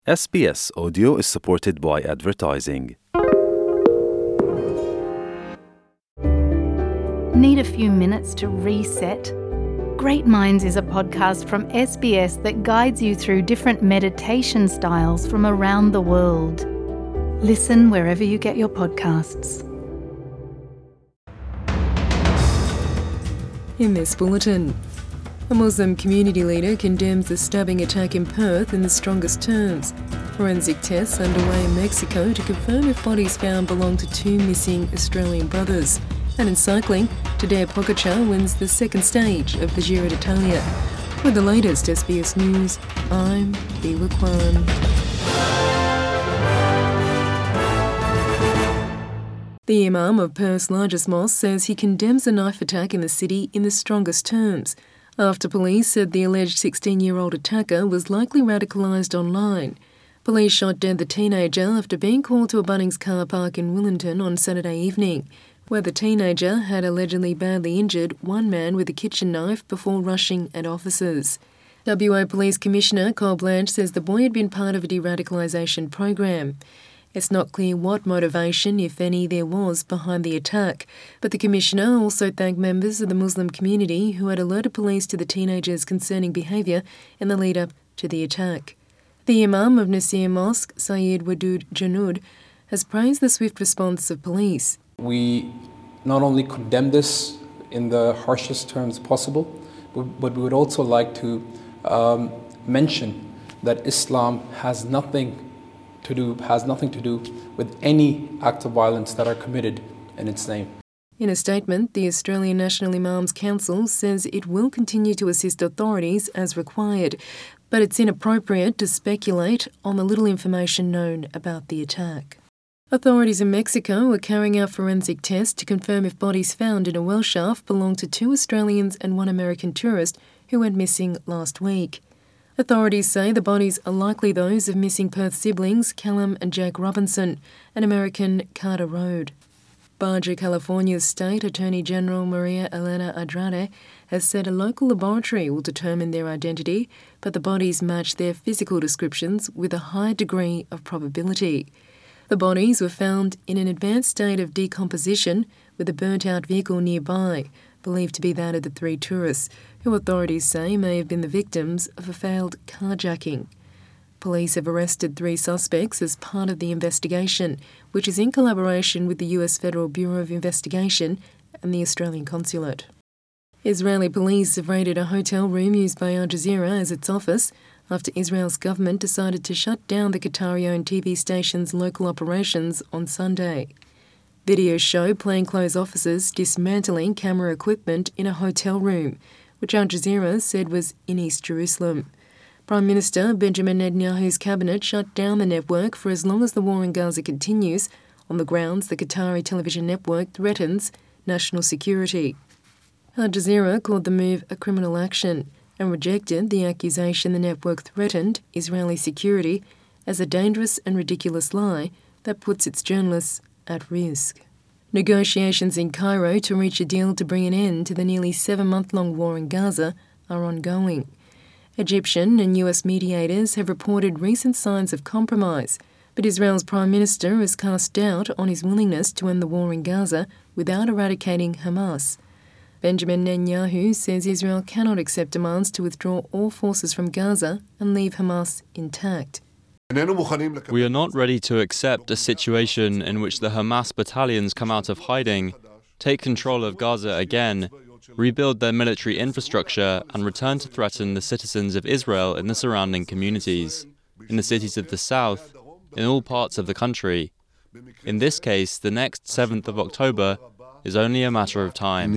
SBS Audio is supported by advertising. Need a few minutes to reset? Great Minds is a podcast from SBS that guides you through different meditation styles from around the world. Listen wherever you get your podcasts. In this bulletin, a Muslim community leader condemns the stabbing attack in Perth in the strongest terms. Forensic tests underway in Mexico to confirm if bodies found belong to two missing Australian brothers. And in cycling, Tadej Pogačar wins the second stage of the Giro d'Italia. With the latest SBS News, I'm Biwa Kwan. The Imam of Perth's largest mosque says he condemns the knife attack in the city in the strongest terms, after police said the alleged 16-year-old attacker was likely radicalised online. Police shot dead the teenager after being called to a Bunnings car park in Willington on Saturday evening, where the teenager had allegedly badly injured one man with a kitchen knife before rushing at officers. WA Police Commissioner Cole Blanche says the boy had been part of a de-radicalisation program. It's not clear what motivation, if any, there was behind the attack, but the Commissioner also thanked members of the Muslim community who had alerted police to the teenager's concerning behaviour in the lead-up to the attack. The Imam of Nasir Mosque, Sayyid Wadud Janud, has praised the swift response of police. We not only condemn this in the harshest terms possible, but we would also like to mention that Islam has nothing to do with any act of violence that are committed in its name. In a statement, the Australian National Imams Council says it will continue to assist authorities as required, but it's inappropriate to speculate on the little information known about the attack. Authorities in Mexico are carrying out forensic tests to confirm if bodies found in a well shaft belong to two Australians and one American tourist who went missing last week. Authorities say the bodies are likely those of missing Perth siblings Callum and Jake Robinson and American Carter Road. Baja California's State Attorney General Maria Elena Andrade has said a local laboratory will determine their identity, but the bodies match their physical descriptions with a high degree of probability. The bodies were found in an advanced state of decomposition with a burnt-out vehicle nearby, believed to be that of the three tourists, who authorities say may have been the victims of a failed carjacking. Police have arrested three suspects as part of the investigation, which is in collaboration with the US Federal Bureau of Investigation and the Australian Consulate. Israeli police have raided a hotel room used by Al Jazeera as its office after Israel's government decided to shut down the Qatari-owned TV station's local operations on Sunday. Videos show plainclothes officers dismantling camera equipment in a hotel room, which Al Jazeera said was in East Jerusalem. Prime Minister Benjamin Netanyahu's cabinet shut down the network for as long as the war in Gaza continues, on the grounds the Qatari television network threatens national security. Al Jazeera called the move a criminal action and rejected the accusation the network threatened Israeli security as a dangerous and ridiculous lie that puts its journalists at risk. Negotiations in Cairo to reach a deal to bring an end to the nearly 7-month-long war in Gaza are ongoing. Egyptian and US mediators have reported recent signs of compromise, but Israel's Prime Minister has cast doubt on his willingness to end the war in Gaza without eradicating Hamas. Benjamin Netanyahu says Israel cannot accept demands to withdraw all forces from Gaza and leave Hamas intact. We are not ready to accept a situation in which the Hamas battalions come out of hiding, take control of Gaza again, rebuild their military infrastructure, and return to threaten the citizens of Israel in the surrounding communities, in the cities of the south, in all parts of the country. In this case, the next 7th of October is only a matter of time.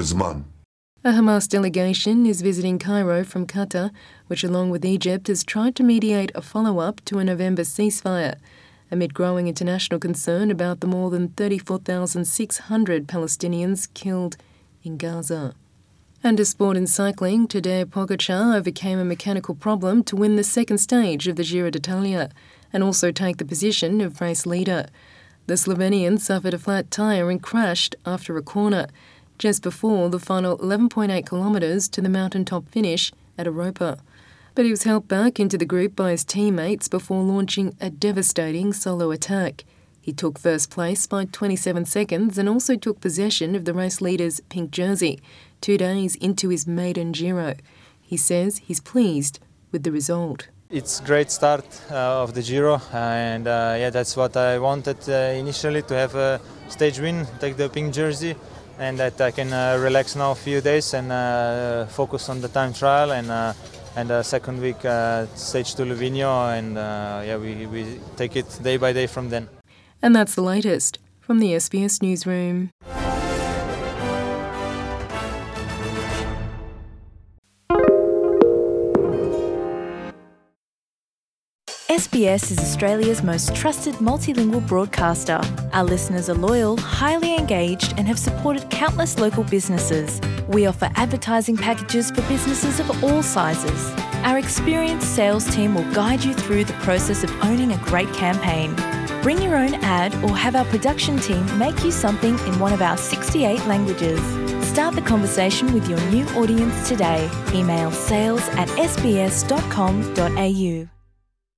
A Hamas delegation is visiting Cairo from Qatar, which along with Egypt has tried to mediate a follow-up to a November ceasefire, amid growing international concern about the more than 34,600 Palestinians killed in Gaza. And to sport and cycling, Tadej Pogačar overcame a mechanical problem to win the second stage of the Giro d'Italia and also take the position of race leader. The Slovenian suffered a flat tyre and crashed after a corner, just before the final 11.8 kilometres to the mountaintop finish at Europa. But he was helped back into the group by his teammates before launching a devastating solo attack. He took first place by 27 seconds and also took possession of the race leader's pink jersey 2 days into his maiden Giro. He says he's pleased with the result. It's a great start of the Giro, and that's what I wanted initially, to have a stage win, take the pink jersey, and that I can relax now a few days and focus on the time trial and the second week stage to Livigno, and we take it day by day from then. And that's the latest from the SBS Newsroom. SBS is Australia's most trusted multilingual broadcaster. Our listeners are loyal, highly engaged, and have supported countless local businesses. We offer advertising packages for businesses of all sizes. Our experienced sales team will guide you through the process of owning a great campaign. Bring your own ad or have our production team make you something in one of our 68 languages. Start the conversation with your new audience today. Email sales@sbs.com.au.